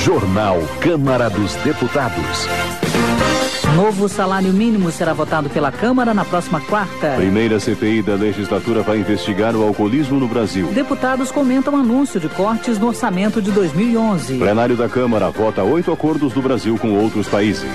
Jornal Câmara dos Deputados. Novo salário mínimo será votado pela Câmara na próxima quarta. Primeira CPI da legislatura vai investigar o alcoolismo no Brasil. Deputados comentam anúncio de cortes no orçamento de 2011. Plenário da Câmara vota 8 acordos do Brasil com outros países.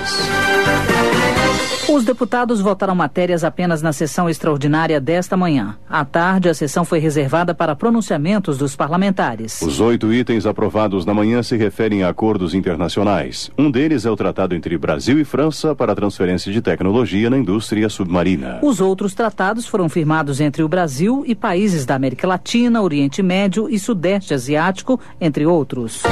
Os deputados votaram matérias apenas na sessão extraordinária desta manhã. À tarde, a sessão foi reservada para pronunciamentos dos parlamentares. Os 8 itens aprovados na manhã se referem a acordos internacionais. Um deles é o tratado entre Brasil e França para a transferência de tecnologia na indústria submarina. Os outros tratados foram firmados entre o Brasil e países da América Latina, Oriente Médio e Sudeste Asiático, entre outros.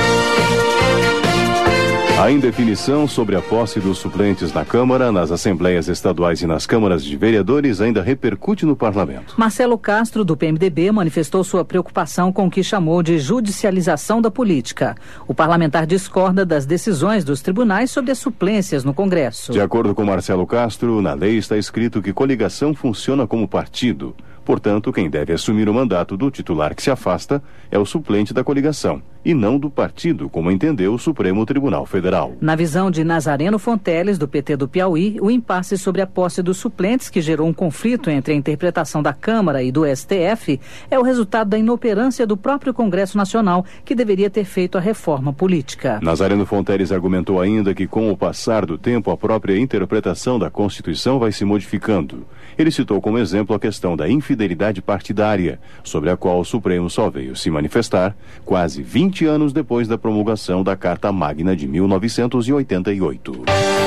A indefinição sobre a posse dos suplentes na Câmara, nas Assembleias Estaduais e nas Câmaras de Vereadores ainda repercute no Parlamento. Marcelo Castro, do PMDB, manifestou sua preocupação com o que chamou de judicialização da política. O parlamentar discorda das decisões dos tribunais sobre as suplências no Congresso. De acordo com Marcelo Castro, na lei está escrito que coligação funciona como partido. Portanto, quem deve assumir o mandato do titular que se afasta é o suplente da coligação, e não do partido, como entendeu o Supremo Tribunal Federal. Na visão de Nazareno Fonteles, do PT do Piauí, o impasse sobre a posse dos suplentes, que gerou um conflito entre a interpretação da Câmara e do STF, é o resultado da inoperância do próprio Congresso Nacional, que deveria ter feito a reforma política. Nazareno Fonteles argumentou ainda que, com o passar do tempo, a própria interpretação da Constituição vai se modificando. Ele citou como exemplo a questão da infidelidade partidária, sobre a qual o Supremo só veio se manifestar quase 20 anos depois da promulgação da Carta Magna de 1988.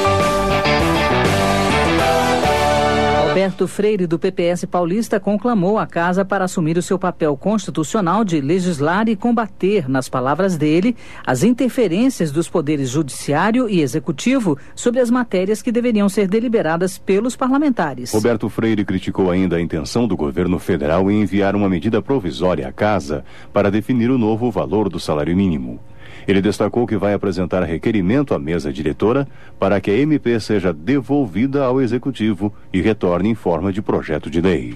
Roberto Freire, do PPS paulista, conclamou a Casa para assumir o seu papel constitucional de legislar e combater, nas palavras dele, as interferências dos poderes judiciário e executivo sobre as matérias que deveriam ser deliberadas pelos parlamentares. Roberto Freire criticou ainda a intenção do governo federal em enviar uma medida provisória à Casa para definir o novo valor do salário mínimo. Ele destacou que vai apresentar requerimento à mesa diretora para que a MP seja devolvida ao Executivo e retorne em forma de projeto de lei.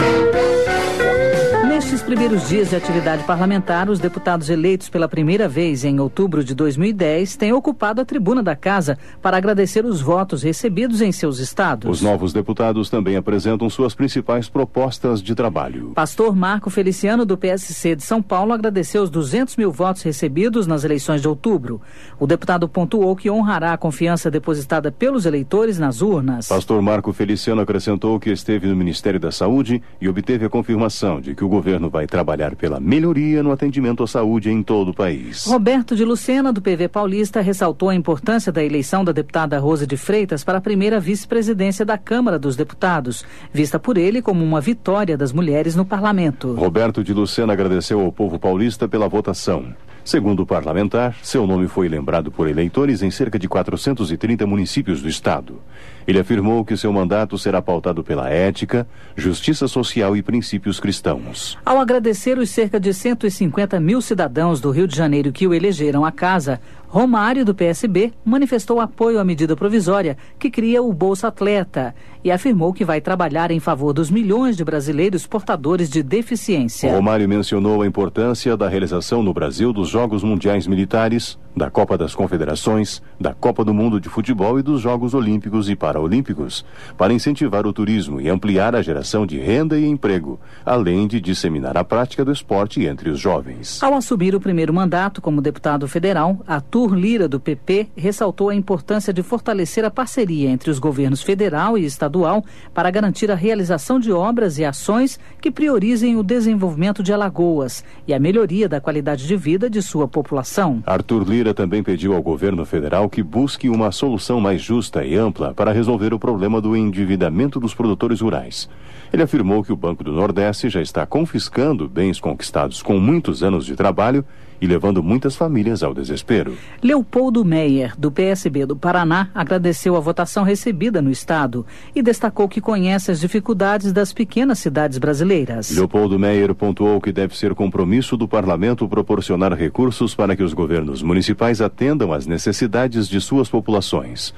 Nestes primeiros dias de atividade parlamentar, os deputados eleitos pela primeira vez em outubro de 2010 têm ocupado a tribuna da Casa para agradecer os votos recebidos em seus estados. Os novos deputados também apresentam suas principais propostas de trabalho. Pastor Marco Feliciano, do PSC de São Paulo, agradeceu os 200 mil votos recebidos nas eleições de outubro. O deputado pontuou que honrará a confiança depositada pelos eleitores nas urnas. Pastor Marco Feliciano acrescentou que esteve no Ministério da Saúde e obteve a confirmação de que o governo vai trabalhar pela melhoria no atendimento à saúde em todo o país. Roberto de Lucena, do PV Paulista, ressaltou a importância da eleição da deputada Rosa de Freitas para a primeira vice-presidência da Câmara dos Deputados, vista por ele como uma vitória das mulheres no parlamento. Roberto de Lucena agradeceu ao povo paulista pela votação. Segundo o parlamentar, seu nome foi lembrado por eleitores em cerca de 430 municípios do estado. Ele afirmou que seu mandato será pautado pela ética, justiça social e princípios cristãos. Ao agradecer os cerca de 150 mil cidadãos do Rio de Janeiro que o elegeram à casa, Romário, do PSB, manifestou apoio à medida provisória que cria o Bolsa Atleta e afirmou que vai trabalhar em favor dos milhões de brasileiros portadores de deficiência. Romário mencionou a importância da realização no Brasil dos Jogos Mundiais Militares, da Copa das Confederações, da Copa do Mundo de Futebol e dos Jogos Olímpicos e Paraolímpicos, para incentivar o turismo e ampliar a geração de renda e emprego, além de disseminar a prática do esporte entre os jovens. Ao assumir o primeiro mandato como deputado federal, Arthur Lira, do PP, ressaltou a importância de fortalecer a parceria entre os governos federal e estadual para garantir a realização de obras e ações que priorizem o desenvolvimento de Alagoas e a melhoria da qualidade de vida de sua população. Arthur Lira também pediu ao governo federal que busque uma solução mais justa e ampla para resolver o problema do endividamento dos produtores rurais. Ele afirmou que o Banco do Nordeste já está confiscando bens conquistados com muitos anos de trabalho e levando muitas famílias ao desespero. Leopoldo Meyer, do PSB do Paraná, agradeceu a votação recebida no estado e destacou que conhece as dificuldades das pequenas cidades brasileiras. Leopoldo Meyer pontuou que deve ser compromisso do parlamento proporcionar recursos para que os governos municipais atendam às necessidades de suas populações.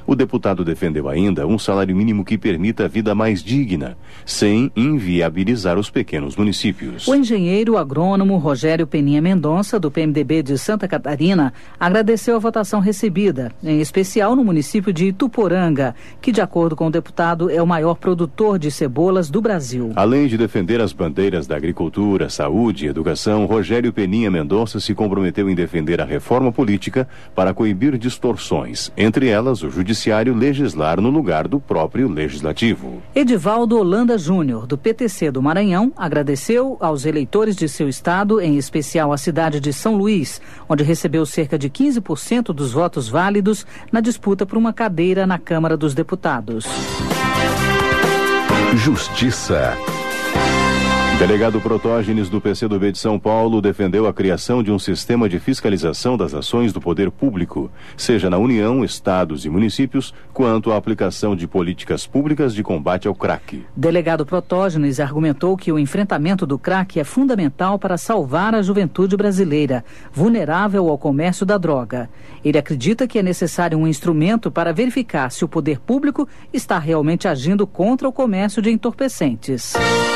O deputado defendeu ainda um salário mínimo que permita a vida mais digna, sem inviabilizar os pequenos municípios. O engenheiro agrônomo Rogério Peninha Mendonça, do PMDB de Santa Catarina, agradeceu a votação recebida, em especial no município de Ituporanga, que, de acordo com o deputado, é o maior produtor de cebolas do Brasil. Além de defender as bandeiras da agricultura, saúde e educação, Rogério Peninha Mendonça se comprometeu em defender a reforma política para coibir distorções, entre elas o judiciário legislar no lugar do próprio legislativo. Edivaldo Holanda Júnior, do PTC do Maranhão, agradeceu aos eleitores de seu estado, em especial a cidade de São Luís, onde recebeu cerca de 15% dos votos válidos na disputa por uma cadeira na Câmara dos Deputados. Justiça. Delegado Protógenes do PCdoB de São Paulo defendeu a criação de um sistema de fiscalização das ações do poder público, seja na União, estados e municípios, quanto à aplicação de políticas públicas de combate ao crack. Delegado Protógenes argumentou que o enfrentamento do crack é fundamental para salvar a juventude brasileira, vulnerável ao comércio da droga. Ele acredita que é necessário um instrumento para verificar se o poder público está realmente agindo contra o comércio de entorpecentes.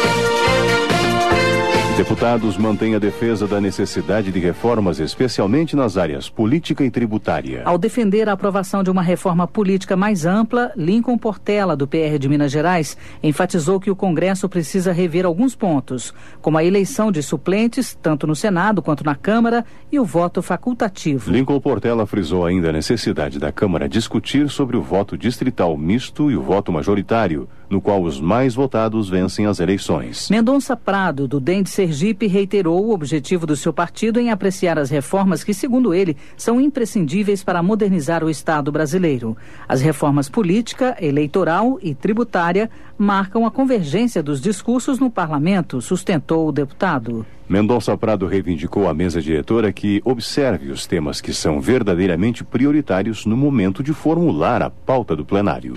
Deputados mantêm a defesa da necessidade de reformas, especialmente nas áreas política e tributária. Ao defender a aprovação de uma reforma política mais ampla, Lincoln Portela, do PR de Minas Gerais, enfatizou que o Congresso precisa rever alguns pontos, como a eleição de suplentes, tanto no Senado quanto na Câmara, e o voto facultativo. Lincoln Portela frisou ainda a necessidade da Câmara discutir sobre o voto distrital misto e o voto majoritário, no qual os mais votados vencem as eleições. Mendonça Prado, do DEM de Sergipe, reiterou o objetivo do seu partido em apreciar as reformas que, segundo ele, são imprescindíveis para modernizar o Estado brasileiro. As reformas política, eleitoral e tributária marcam a convergência dos discursos no parlamento, sustentou o deputado. Mendonça Prado reivindicou à mesa diretora que observe os temas que são verdadeiramente prioritários no momento de formular a pauta do plenário.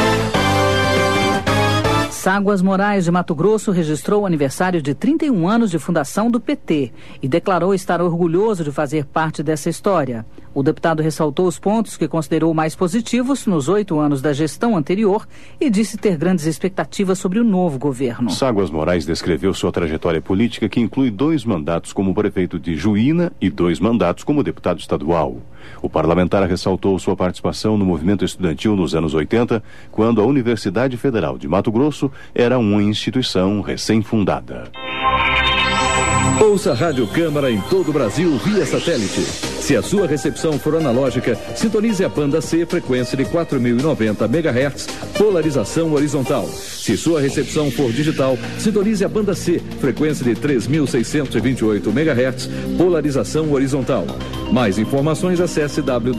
Ságuas Morais de Mato Grosso registrou o aniversário de 31 anos de fundação do PT e declarou estar orgulhoso de fazer parte dessa história. O deputado ressaltou os pontos que considerou mais positivos nos 8 anos da gestão anterior e disse ter grandes expectativas sobre o novo governo. Ságuas Morais descreveu sua trajetória política, que inclui 2 mandatos como prefeito de Juína e 2 mandatos como deputado estadual. O parlamentar ressaltou sua participação no movimento estudantil nos anos 80, quando a Universidade Federal de Mato Grosso era uma instituição recém-fundada. Ouça a Rádio Câmara em todo o Brasil via satélite. Se a sua recepção for analógica, sintonize a banda C, frequência de 4.090 MHz, polarização horizontal. Se sua recepção for digital, sintonize a banda C, frequência de 3.628 MHz, polarização horizontal. Mais informações, acesse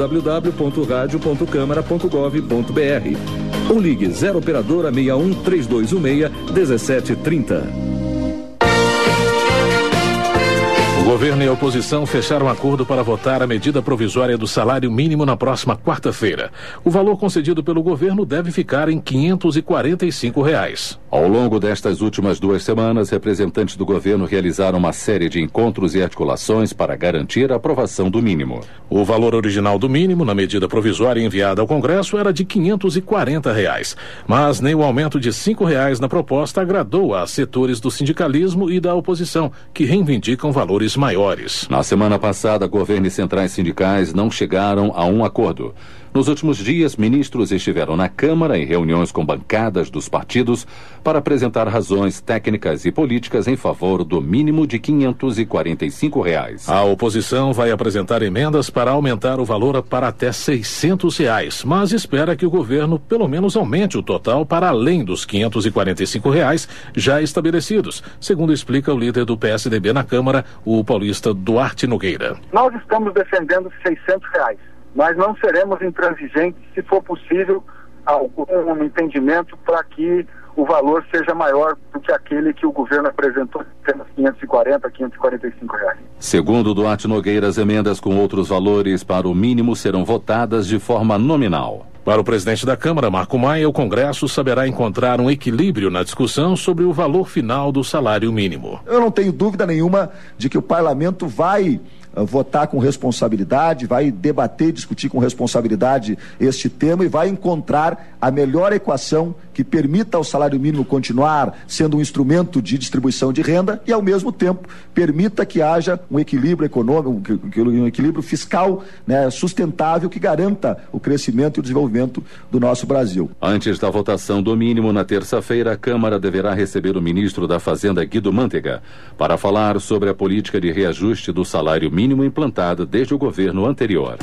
www.radio.câmara.gov.br ou ligue 0 operadora 61 3216 1730. O governo e a oposição fecharam acordo para votar a medida provisória do salário mínimo na próxima quarta-feira. O valor concedido pelo governo deve ficar em R$ 545. Ao longo destas últimas 2 semanas, representantes do governo realizaram uma série de encontros e articulações para garantir a aprovação do mínimo. O valor original do mínimo na medida provisória enviada ao Congresso era de R$ 540, mas nem o aumento de R$ 5 na proposta agradou a setores do sindicalismo e da oposição, que reivindicam valores maiores. Na semana passada, governo e centrais sindicais não chegaram a um acordo. Nos últimos dias, ministros estiveram na Câmara em reuniões com bancadas dos partidos para apresentar razões técnicas e políticas em favor do mínimo de R$ 545. A oposição vai apresentar emendas para aumentar o valor para até R$ 600, mas espera que o governo pelo menos aumente o total para além dos R$ 545 já estabelecidos, segundo explica o líder do PSDB na Câmara, o paulista Duarte Nogueira. Nós estamos defendendo R$ 600. Mas não seremos intransigentes se for possível algum entendimento para que o valor seja maior do que aquele que o governo apresentou, tendo R$ 545. Segundo Duarte Nogueira, as emendas com outros valores para o mínimo serão votadas de forma nominal. Para o presidente da Câmara, Marco Maia, o Congresso saberá encontrar um equilíbrio na discussão sobre o valor final do salário mínimo. Eu não tenho dúvida nenhuma de que o parlamento vai votar com responsabilidade, vai debater e discutir com responsabilidade este tema e vai encontrar a melhor equação que permita ao salário mínimo continuar sendo um instrumento de distribuição de renda e, ao mesmo tempo, permita que haja um equilíbrio econômico, um equilíbrio fiscal, né, sustentável, que garanta o crescimento e o desenvolvimento do nosso Brasil. Antes da votação do mínimo na terça-feira, a Câmara deverá receber o ministro da Fazenda, Guido Mantega, para falar sobre a política de reajuste do salário mínimo implantada desde o governo anterior.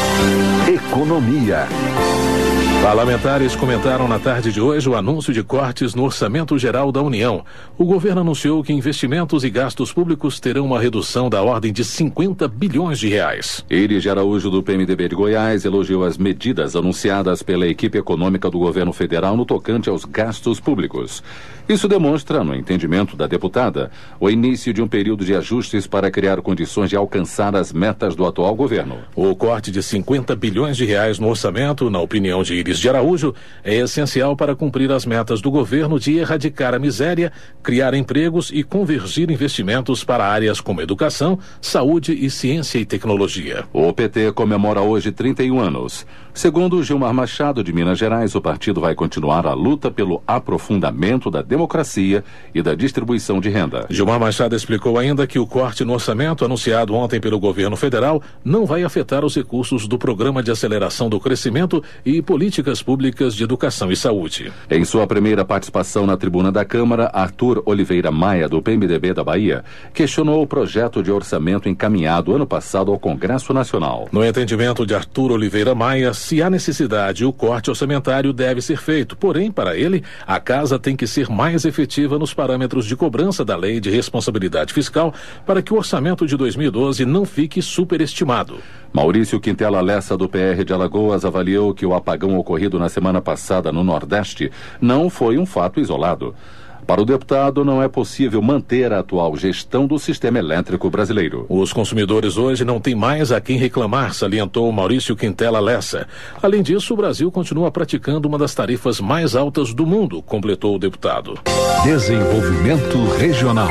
Economia. Parlamentares comentaram na tarde de hoje o anúncio de cortes no Orçamento Geral da União. O governo anunciou que investimentos e gastos públicos terão uma redução da ordem de 50 bilhões de reais. Iris de Araújo, do PMDB de Goiás, elogiou as medidas anunciadas pela equipe econômica do governo federal no tocante aos gastos públicos. Isso demonstra, no entendimento da deputada, o início de um período de ajustes para criar condições de alcançar as metas do atual governo. O corte de 50 bilhões de reais no orçamento, na opinião de Iris de Araújo, é essencial para cumprir as metas do governo de erradicar a miséria, criar empregos e convergir investimentos para áreas como educação, saúde e ciência e tecnologia. O PT comemora hoje 31 anos. Segundo Gilmar Machado, de Minas Gerais, o partido vai continuar a luta pelo aprofundamento da democracia e da distribuição de renda. Gilmar Machado explicou ainda que o corte no orçamento anunciado ontem pelo governo federal não vai afetar os recursos do Programa de Aceleração do Crescimento e Políticas Públicas de Educação e Saúde. Em sua primeira participação na tribuna da Câmara, Arthur Oliveira Maia, do PMDB da Bahia, questionou o projeto de orçamento encaminhado ano passado ao Congresso Nacional. No entendimento de Arthur Oliveira Maia, se há necessidade, o corte orçamentário deve ser feito. Porém, para ele, a casa tem que ser mais efetiva nos parâmetros de cobrança da Lei de Responsabilidade Fiscal para que o orçamento de 2012 não fique superestimado. Maurício Quintela Lessa, do PR de Alagoas, avaliou que o apagão ocorrido na semana passada no Nordeste não foi um fato isolado. Para o deputado, não é possível manter a atual gestão do sistema elétrico brasileiro. Os consumidores hoje não têm mais a quem reclamar, salientou Maurício Quintela Lessa. Além disso, o Brasil continua praticando uma das tarifas mais altas do mundo, completou o deputado. Desenvolvimento regional.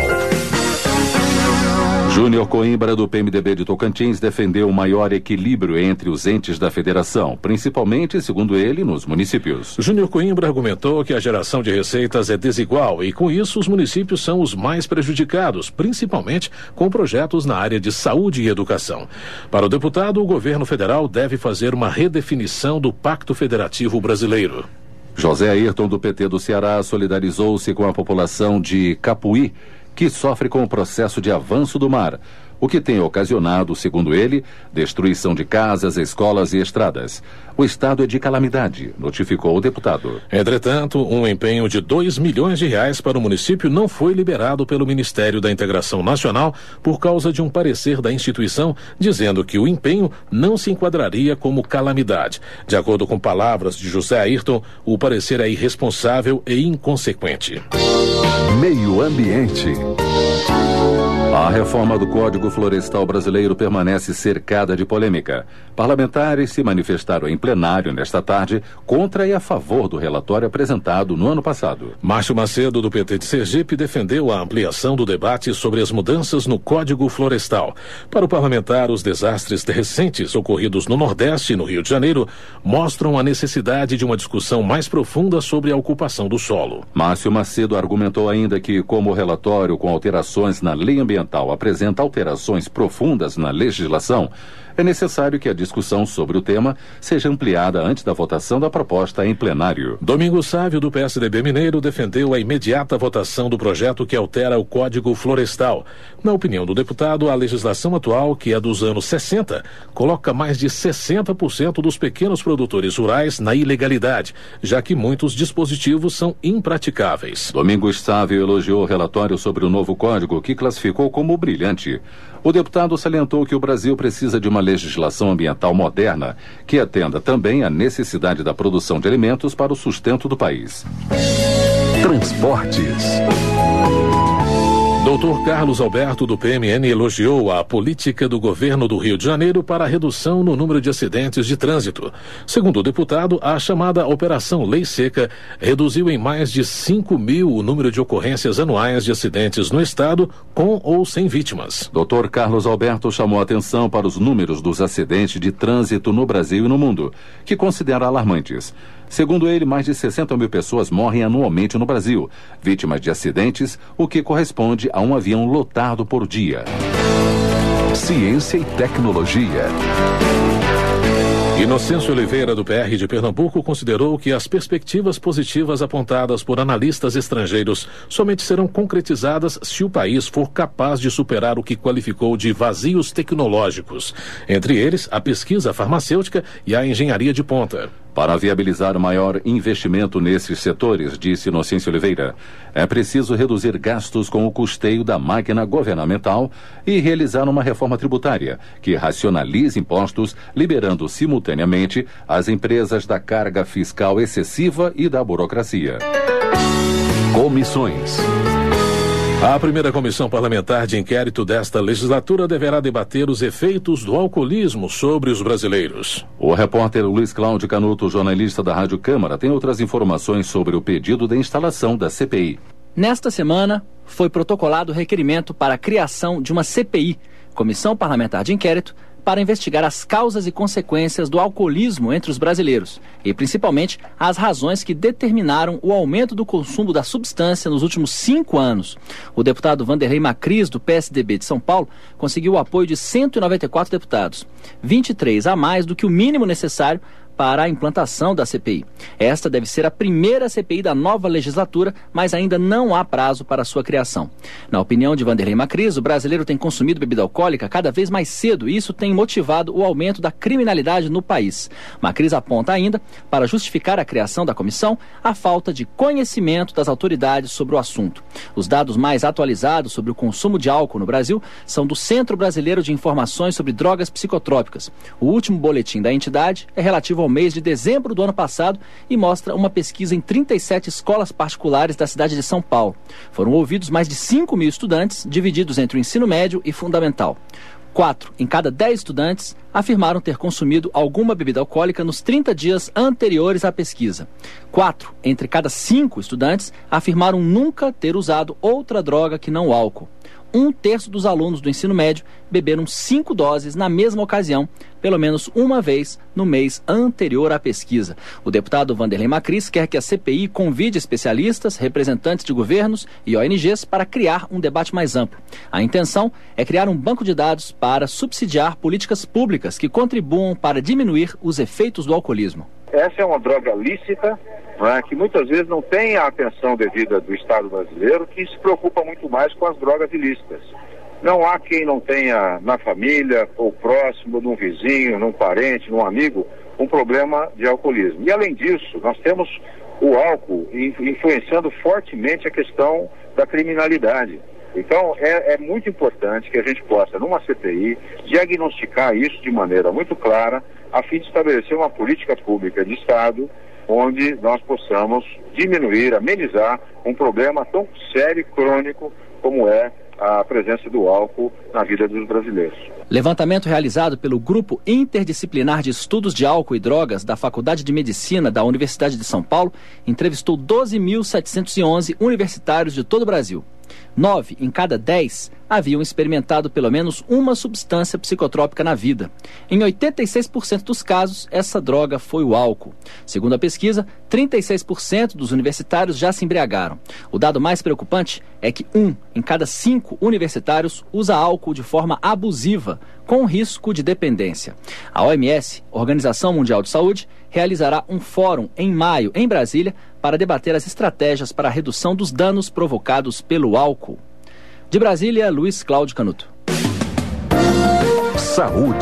Júnior Coimbra, do PMDB de Tocantins, defendeu o maior equilíbrio entre os entes da federação, principalmente, segundo ele, nos municípios. Júnior Coimbra argumentou que a geração de receitas é desigual e, com isso, os municípios são os mais prejudicados, principalmente com projetos na área de saúde e educação. Para o deputado, o governo federal deve fazer uma redefinição do Pacto Federativo Brasileiro. José Ayrton, do PT do Ceará, solidarizou-se com a população de Capuí, que sofre com o processo de avanço do mar, o que tem ocasionado, segundo ele, destruição de casas, escolas e estradas. O estado é de calamidade, notificou o deputado. Entretanto, um empenho de 2 milhões de reais para o município não foi liberado pelo Ministério da Integração Nacional por causa de um parecer da instituição dizendo que o empenho não se enquadraria como calamidade. De acordo com palavras de José Ayrton, o parecer é irresponsável e inconsequente. Meio Ambiente. A reforma do Código Florestal Brasileiro permanece cercada de polêmica. Parlamentares se manifestaram em plenário nesta tarde contra e a favor do relatório apresentado no ano passado. Márcio Macedo, do PT de Sergipe, defendeu a ampliação do debate sobre as mudanças no Código Florestal. Para o parlamentar, os desastres recentes ocorridos no Nordeste e no Rio de Janeiro mostram a necessidade de uma discussão mais profunda sobre a ocupação do solo. Márcio Macedo argumentou ainda que, como o relatório com alterações na lei ambiental apresenta alterações profundas na legislação, é necessário que a discussão sobre o tema seja ampliada antes da votação da proposta em plenário. Domingos Sávio, do PSDB Mineiro, defendeu a imediata votação do projeto que altera o Código Florestal. Na opinião do deputado, a legislação atual, que é dos anos 60, coloca mais de 60% dos pequenos produtores rurais na ilegalidade, já que muitos dispositivos são impraticáveis. Domingos Sávio elogiou o relatório sobre o novo código, que classificou como brilhante. O deputado salientou que o Brasil precisa de uma legislação ambiental moderna que atenda também à necessidade da produção de alimentos para o sustento do país. Transportes. Doutor Carlos Alberto, do PMN, elogiou a política do governo do Rio de Janeiro para a redução no número de acidentes de trânsito. Segundo o deputado, a chamada Operação Lei Seca reduziu em mais de 5.000 o número de ocorrências anuais de acidentes no estado, com ou sem vítimas. Doutor Carlos Alberto chamou a atenção para os números dos acidentes de trânsito no Brasil e no mundo, que considera alarmantes. Segundo ele, mais de 60.000 pessoas morrem anualmente no Brasil, vítimas de acidentes, o que corresponde a um avião lotado por dia. Ciência e tecnologia. Inocêncio Oliveira, do PR de Pernambuco, considerou que as perspectivas positivas apontadas por analistas estrangeiros somente serão concretizadas se o país for capaz de superar o que qualificou de vazios tecnológicos, entre eles a pesquisa farmacêutica e a engenharia de ponta. Para viabilizar maior investimento nesses setores, disse Inocêncio Oliveira, é preciso reduzir gastos com o custeio da máquina governamental e realizar uma reforma tributária que racionalize impostos, liberando simultaneamente as empresas da carga fiscal excessiva e da burocracia. Comissões. A primeira comissão parlamentar de inquérito desta legislatura deverá debater os efeitos do alcoolismo sobre os brasileiros. O repórter Luiz Cláudio Canuto, jornalista da Rádio Câmara, tem outras informações sobre o pedido de instalação da CPI. Nesta semana, foi protocolado o requerimento para a criação de uma CPI, Comissão Parlamentar de Inquérito, para investigar as causas e consequências do alcoolismo entre os brasileiros e, principalmente, as razões que determinaram o aumento do consumo da substância nos últimos 5 anos. O deputado Vanderlei Macris, do PSDB de São Paulo, conseguiu o apoio de 194 deputados, 23 a mais do que o mínimo necessário para a implantação da CPI. Esta deve ser a primeira CPI da nova legislatura, mas ainda não há prazo para sua criação. Na opinião de Vanderlei Macris, o brasileiro tem consumido bebida alcoólica cada vez mais cedo e isso tem motivado o aumento da criminalidade no país. Macris aponta ainda, para justificar a criação da comissão, a falta de conhecimento das autoridades sobre o assunto. Os dados mais atualizados sobre o consumo de álcool no Brasil são do Centro Brasileiro de Informações sobre Drogas Psicotrópicas. O último boletim da entidade é relativo ao mês de dezembro do ano passado e mostra uma pesquisa em 37 escolas particulares da cidade de São Paulo. Foram ouvidos mais de 5.000 estudantes, divididos entre o ensino médio e fundamental. 4 em cada 10 estudantes afirmaram ter consumido alguma bebida alcoólica nos 30 dias anteriores à pesquisa. 4 entre cada 5 estudantes afirmaram nunca ter usado outra droga que não o álcool. 1/3 dos alunos do ensino médio beberam 5 doses na mesma ocasião, pelo menos uma vez no mês anterior à pesquisa. O deputado Vanderlei Macris quer que a CPI convide especialistas, representantes de governos e ONGs para criar um debate mais amplo. A intenção é criar um banco de dados para subsidiar políticas públicas que contribuam para diminuir os efeitos do alcoolismo. Essa é uma droga lícita, que muitas vezes não tem a atenção devida do Estado brasileiro, que se preocupa muito mais com as drogas ilícitas. Não há quem não tenha na família, ou próximo, num vizinho, num parente, num amigo, um problema de alcoolismo. E além disso, nós temos o álcool influenciando fortemente a questão da criminalidade. Então, é muito importante que a gente possa, numa CPI, diagnosticar isso de maneira muito clara, a fim de estabelecer uma política pública de Estado, onde nós possamos diminuir, amenizar um problema tão sério e crônico como é a presença do álcool na vida dos brasileiros. Levantamento realizado pelo Grupo Interdisciplinar de Estudos de Álcool e Drogas da Faculdade de Medicina da Universidade de São Paulo entrevistou 12.711 universitários de todo o Brasil. 9 em cada 10 haviam experimentado pelo menos uma substância psicotrópica na vida. Em 86% dos casos, essa droga foi o álcool. Segundo a pesquisa, 36% dos universitários já se embriagaram. O dado mais preocupante é que 1 em cada 5 universitários usa álcool de forma abusiva, com risco de dependência. A OMS, Organização Mundial de Saúde, realizará um fórum em maio em Brasília para debater as estratégias para a redução dos danos provocados pelo álcool. De Brasília, Luiz Cláudio Canuto. Saúde.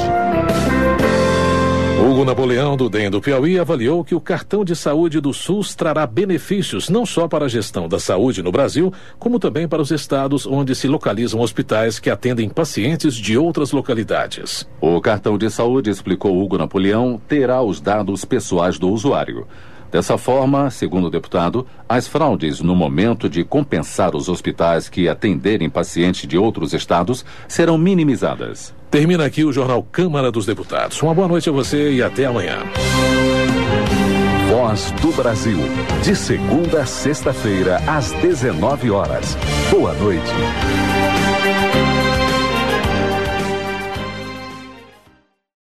Hugo Napoleão, do DEM do Piauí, avaliou que o cartão de saúde do SUS trará benefícios não só para a gestão da saúde no Brasil, como também para os estados onde se localizam hospitais que atendem pacientes de outras localidades. O cartão de saúde, explicou Hugo Napoleão, terá os dados pessoais do usuário. Dessa forma, segundo o deputado, as fraudes no momento de compensar os hospitais que atenderem pacientes de outros estados serão minimizadas. Termina aqui o Jornal Câmara dos Deputados. Uma boa noite a você e até amanhã. Voz do Brasil, de segunda a sexta-feira, às 19 horas. Boa noite.